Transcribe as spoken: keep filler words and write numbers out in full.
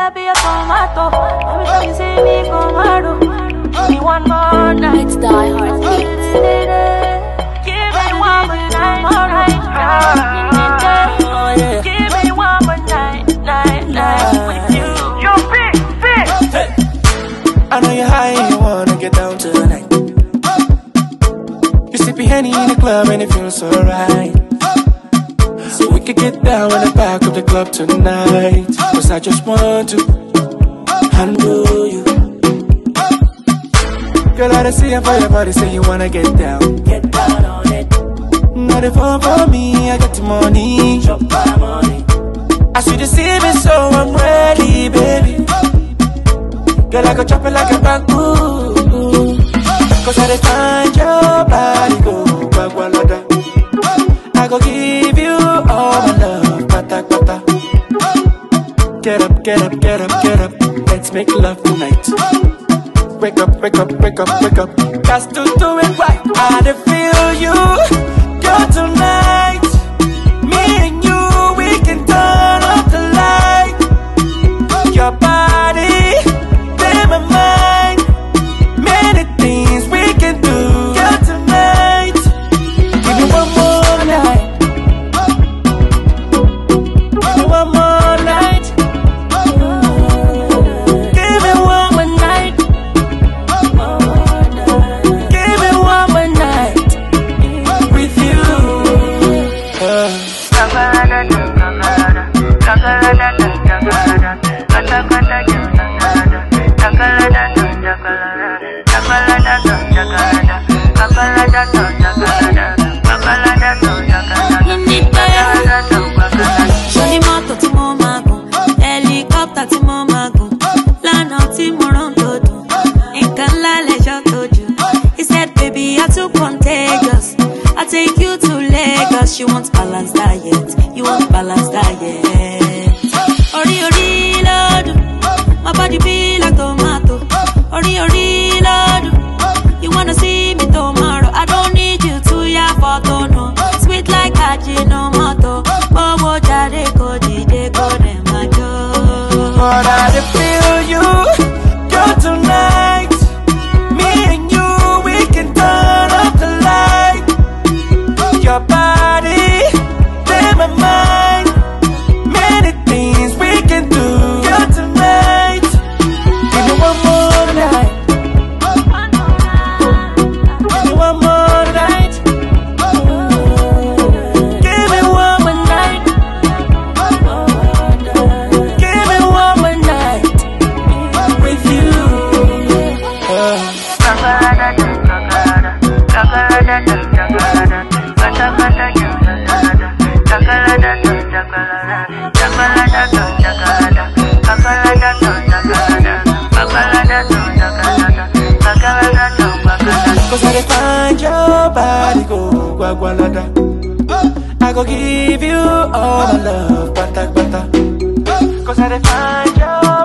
I be a tomato. Every time you see me come out, give me one more night. It's Die Hard Beats. Give me one more night, more night. Give me one more night, night, night with you. Yo, big, big. Hey. I know you're high and you wanna get down tonight. You sippy Henny in the club and it feels so right. So we could get down in the back of the club tonight. Cause I just want to handle you. Girl, I done see you for your body, say you wanna get down. Get down on it. Not the phone for me, I got the money. Drop my money. I see you see me, so I'm ready, baby. Girl, I go chop it like a bamboo. Cause I done find your body, go bagwalada. I go give you all my love, pata pata. Get up, get up, get up, get up. Let's make love tonight. Wake up, wake up, wake up, wake up. Got to do it right. I dey feel you, girl, tonight. Me and you, we can turn off the light. Your body, be my mind. Many things we can do, girl, tonight. Give me one more night. Give me one more night. Give me one more night. Give me one more night with you. Uh. Shoni moto tí mo máa gùn, helicopter tí mo máa gùn, lánàá tí mo rán tó dùn, nǹkan ńlá lẹ́jọ́ tó jù. He said, baby, you're too contagious. I'll take you to Lagos. You want balanced diet, you want balanced diet. Ori ori lodu, my body be like tomato. Ori ori lodu, you wanna see me tomorrow. I don't need you to ya photo, no. Sweet like Ajinomoto. Bobo jade ko jide ko dem ajo. But I dey feel you, girl, tonight. Me and you, we can turn off the light. Your body, be my mind. Many things we can do, girl, tonight. Give me one more night. Give me one more night. Give me one more night. Give me one more night with you. Uh. Cause I dey find your body, go guagualada. I go give you all my love, pata pata. Cause I dey find your